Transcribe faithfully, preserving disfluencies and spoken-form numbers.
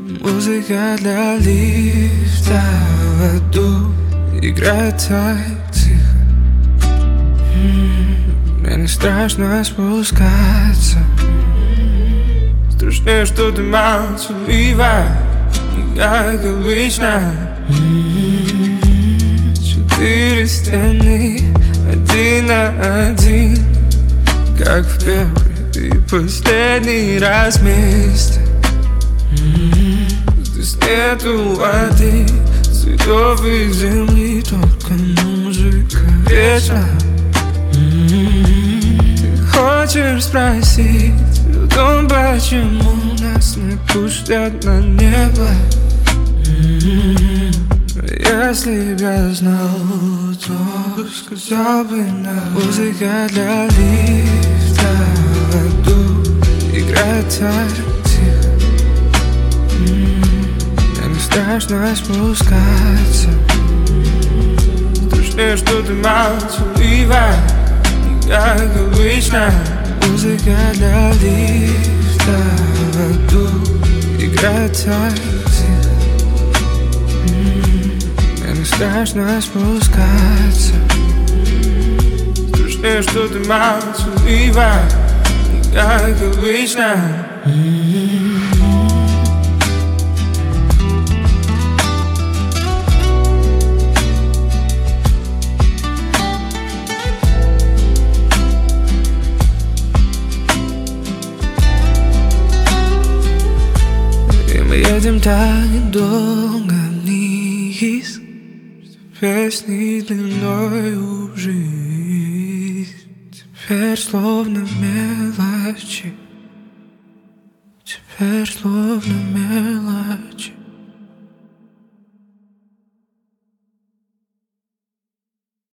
Музыка для лифта в аду играет так тихо. Мне не страшно спускаться. Страшнее, что ты молчалива, не как обычно. Четыре стены, один на один, как в первый и последний раз вместе. Здесь нету воды, цветов и земли, только музыка вечна. Ты хочешь спросить о том, почему нас не пустят на небо? Если б я знал, то сказал бы нам. Музыка для лифта в аду играет так тихо. Мне не страшно спускаться. Страшнее, что ты молчалива, не как обычно. Музыка для лифта в аду играет так тихо. Мне не страшно спускаться. Страшнее, что ты молчалива, не как обычно. Мы едем так долго вниз, песни длиною в жизнь. Теперь словно мелочи, теперь словно мелочи.